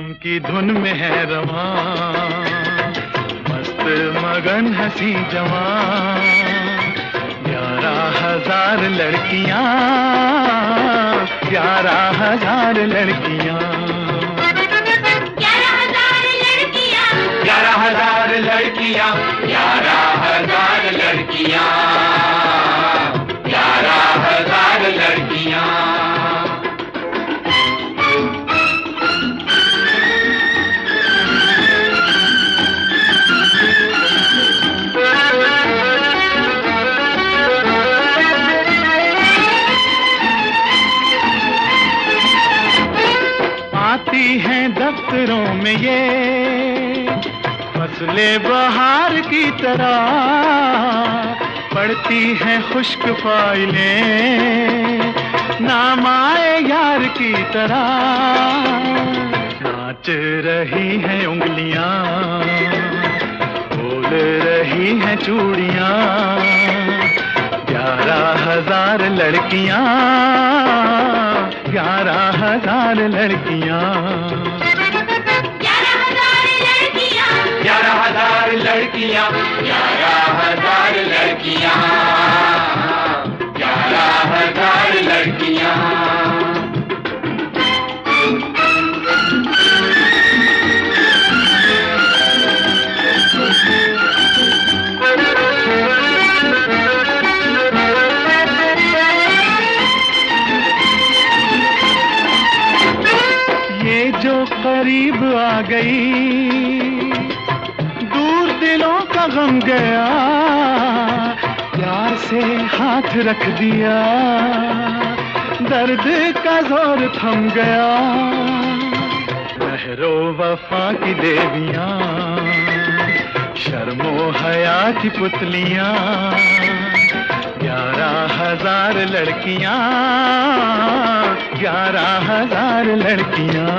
की धुन में है रवां, मस्त मगन हंसी जवां। 11,000 लड़कियां, 11,000 लड़कियां, 11,000 लड़कियां, 11,000 लड़कियां, 11,000 लड़कियां, 11,000 लड़कियां। आती हैं दफ्तरों में ये फसलें बहार की तरह, पढ़ती हैं खुश्क फाइलें नाम आए यार की तरह। नाच रही हैं उंगलियां, बोल रही हैं चूड़ियां। 11,000 लड़कियां, 11,000 लड़कियां, 11,000 लड़कियां, 11,000 लड़कियां, 11,000 लड़कियां, 11,000 लड़कियां। जो करीब आ गई, दूर दिलों का गम गया। प्यार से हाथ रख दिया, दर्द का जोर थम गया। लहरो वफा की देवियां, शर्मो हया की पुतलियां। 11,000 लड़कियां, 11,000 लड़कियां,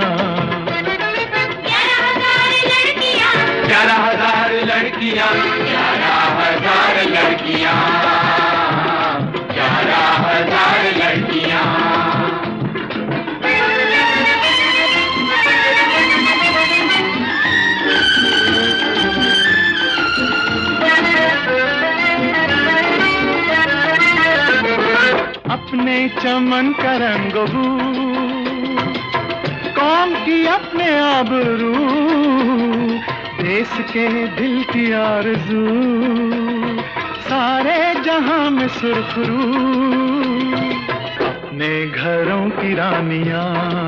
11,000 लड़कियां, 11,000 लड़कियां, 11,000 लड़कियां। अपने चमन का रंगबू, कौम की अपने आबरू, देश के दिल की आरज़ू, सारे जहां में सुरखरू। अपने घरों की रानियां,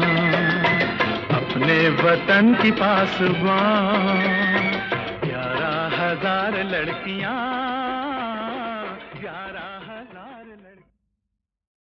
अपने वतन की पासबां। 11,000 लड़कियां, 11